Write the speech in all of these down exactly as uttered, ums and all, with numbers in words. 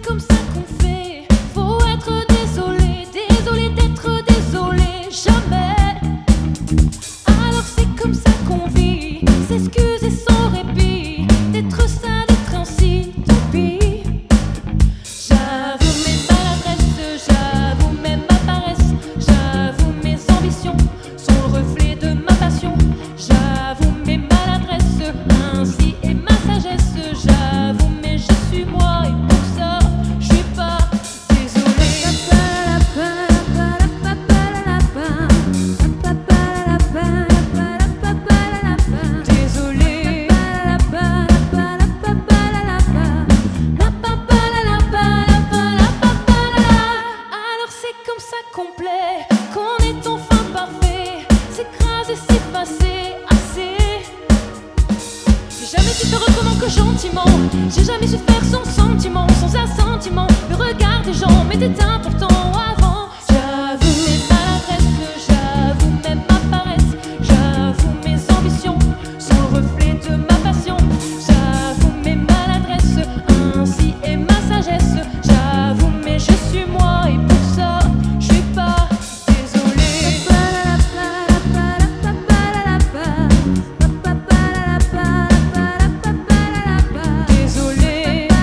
comme ça qu'on fait. Faut être désolé, désolé d'être désolé, jamais. Alors c'est comme ça qu'on vit, s'excuser sans répit, d'être ça, d'être ainsi, tant pis. J'avoue mes maladresses, j'avoue même ma paresse, j'avoue mes ambitions sont le reflet de ma passion. J'avoue mes maladresses, ainsi est ma sagesse. J'avoue mais je suis moi et pour ça je suis pas désolée. Désolée. Alors c'est comme ça qu'on plaît, qu'on est enfin parfait, s'écraser, s'effacer, assez. J'ai jamais su faire autrement que gentiment, j'ai jamais su faire sans sentiment, sans assentiment. Le regard des gens m'était important avant. J'avoue mes maladresses, j'avoue même ma paresse, j'avoue mes ambitions sont le reflet de ma passion. J'avoue mes maladresses, ainsi est ma sagesse. J'avoue mais je suis moi et pour ça je suis pas désolée. Désolée.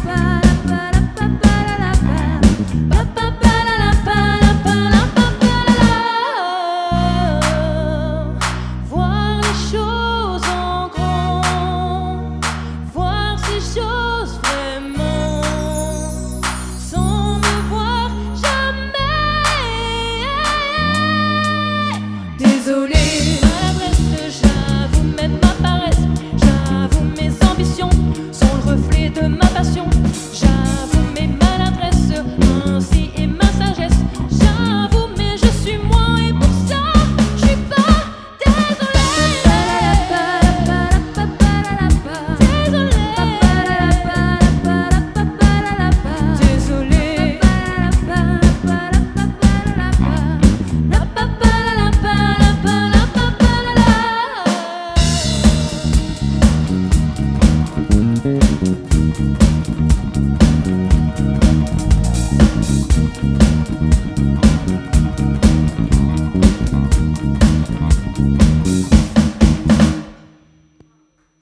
Voir les choses en grand, voir ces choses vraiment, sans me voir jamais. Désolée. Maladresse, j'avoue même ma paresse, j'avoue mes ambitions sont le reflet de ma passion. J'avoue